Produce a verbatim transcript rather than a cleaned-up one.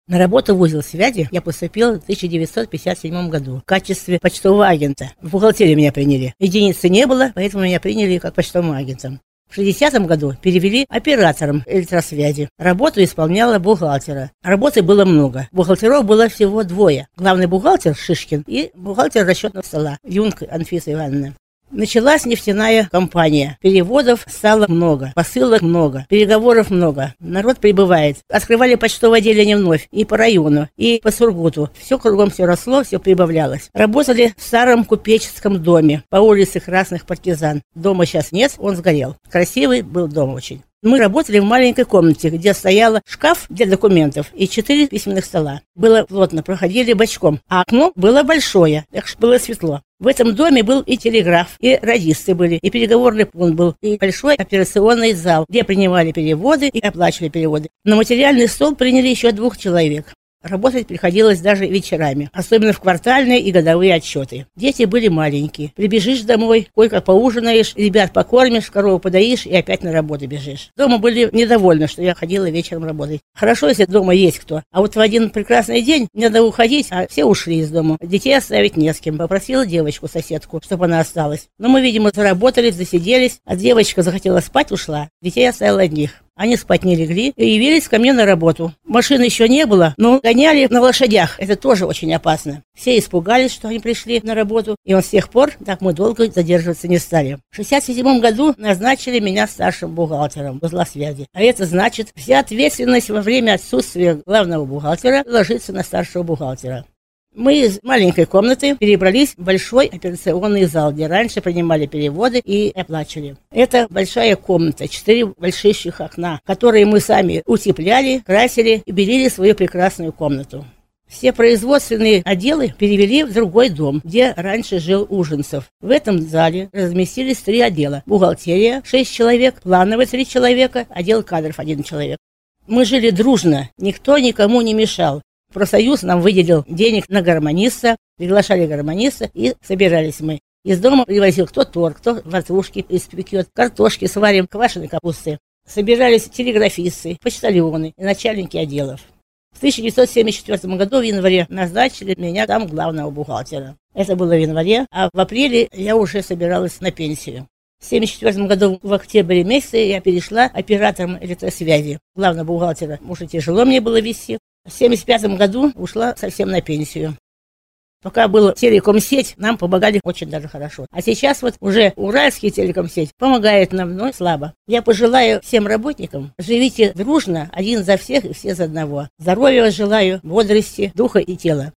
На работу в узел связи я поступила в тысяча девятьсот пятьдесят седьмом году в качестве почтового агента. В бухгалтерии меня приняли. Единицы не было, поэтому меня приняли как почтовым агентом. В шестидесятом году перевели оператором электросвязи. Работу исполняла бухгалтера. Работы было много. Бухгалтеров было всего двое. Главный бухгалтер Шишкин и бухгалтер расчетного стола Юнг Анфиса Ивановна. Началась нефтяная кампания. Переводов стало много, посылок много, переговоров много. Народ прибывает. Открывали почтовое отделение вновь и по району, и по Сургуту. Все кругом все росло, все прибавлялось. Работали в старом купеческом доме по улице Красных Партизан. Дома сейчас нет, он сгорел. Красивый был дом очень. Мы работали в маленькой комнате, где стоял шкаф для документов и четыре письменных стола. Было плотно, проходили бочком, а окно было большое, так что было светло. В этом доме был и телеграф, и радисты были, и переговорный пункт был, и большой операционный зал, где принимали переводы и оплачивали переводы. На материальный стол приняли еще двух человек. Работать приходилось даже вечерами, особенно в квартальные и годовые отчеты. Дети были маленькие. Прибежишь домой, койко поужинаешь, ребят покормишь, корову подоишь и опять на работу бежишь. Дома были недовольны, что я ходила вечером работать. Хорошо, если дома есть кто. А вот в один прекрасный день мне надо уходить, а все ушли из дома. Детей оставить не с кем. Попросила девочку, соседку, чтобы она осталась. Но мы, видимо, заработались, засиделись, а девочка захотела спать, ушла. Детей оставила одних. Они спать не легли и явились ко мне на работу. Машин еще не было, но гоняли на лошадях. Это тоже очень опасно. Все испугались, что они пришли на работу, и вот с тех пор так мы долго задерживаться не стали. В шестьдесят седьмом году назначили меня старшим бухгалтером узла связи. А это значит, вся ответственность во время отсутствия главного бухгалтера ложится на старшего бухгалтера. Мы из маленькой комнаты перебрались в большой операционный зал, где раньше принимали переводы и оплачивали. Это большая комната, четыре больших окна, которые мы сами утепляли, красили и белили свою прекрасную комнату. Все производственные отделы перевели в другой дом, где раньше жил Ужинцев. В этом зале разместились три отдела. Бухгалтерия – шесть человек, плановый – три человека, отдел кадров – один человек. Мы жили дружно, никто никому не мешал. Профсоюз нам выделил денег на гармониста, приглашали гармониста, и собирались мы. Из дома привозил кто торт, кто ватрушки испекет, картошки сварим, квашеной капусты. Собирались телеграфисты, почтальоны и начальники отделов. В тысяча девятьсот семьдесят четвёртом году в январе назначили меня там главного бухгалтера. Это было в январе, а в апреле я уже собиралась на пенсию. В семьдесят четвёртом году в октябре месяце я перешла оператором электросвязи. Главного бухгалтера уже тяжело мне было вести. В семьдесят пятом году ушла совсем на пенсию. Пока была телекомсеть, нам помогали очень даже хорошо. А сейчас вот уже уральский телекомсеть помогает нам, но слабо. Я пожелаю всем работникам, живите дружно, один за всех и все за одного. Здоровья желаю, бодрости, духа и тела.